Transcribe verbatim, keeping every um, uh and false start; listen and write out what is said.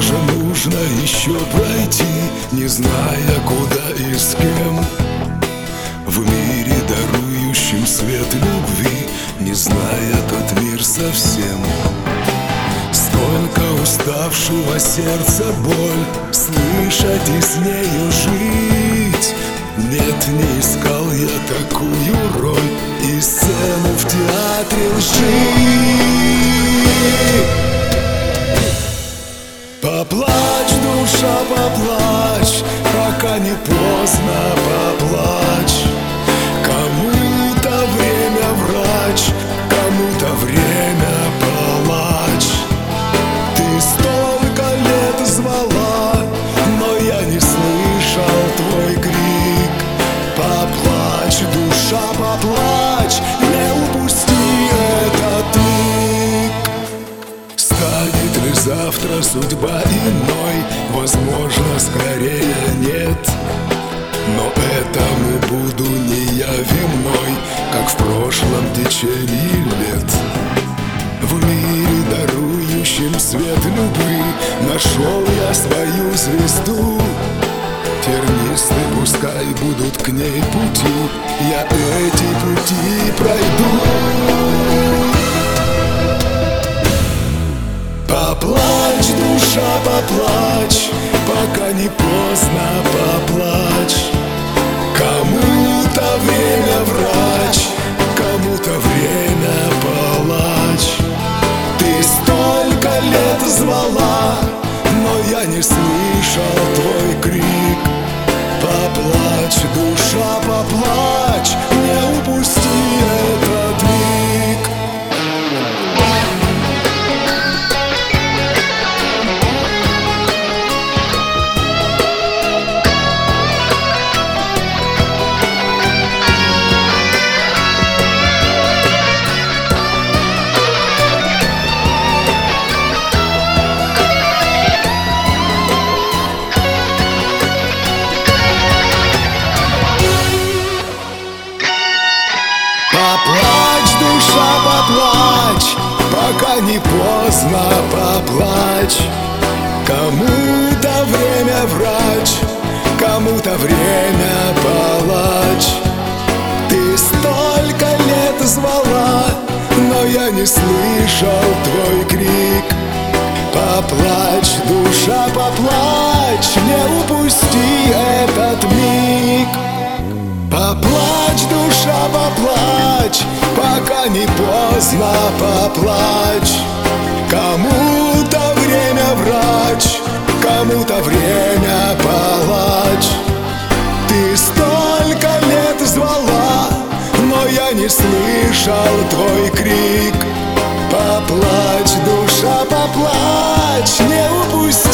же нужно еще пройти, не зная куда и с кем? В мире, дарующем свет любви, не зная тот мир совсем. Столько уставшего сердца боль, слышать и с нею жить. Нет, не искал я такую роль и сцену в театре лжи. Поплачь, душа, поплачь, пока не поздно, поплачь. Кому-то время врач, кому-то время палач. Ты столько лет звала, но я не слышал твой крик. Поплачь, душа, поплачь, не упусти этот миг. Станет ли завтра судьба иной? Возможно, скорее нет. Но этому буду не я виной, как в прошлом течении лет. В мире, дарующем свет любви, нашел я свою звезду. Тернисты пускай будут к ней пути, я эти пути пройду. Поплачь, душа, поплачь, пока не поздно, поплачь. Кому-то время врач, кому-то время палач. Ты столько лет звала, но я не слышал твой крик. Поплачь, душа, поплачь, не упусти этот миг. Поплачь, душа, поплачь, пока не поздно, поплачь. Кому-то время врач, кому-то время палач. Ты столько лет звала, но я не слышал твой крик. Поплачь, душа, поплачь, не упусти этот миг. Поплачь, душа, поплачь, пока не поздно, поплачь. Кому-то время врач, кому-то время палач. Ты столько лет звала, но я не слышал твой крик. Поплачь, душа, поплачь, не упусти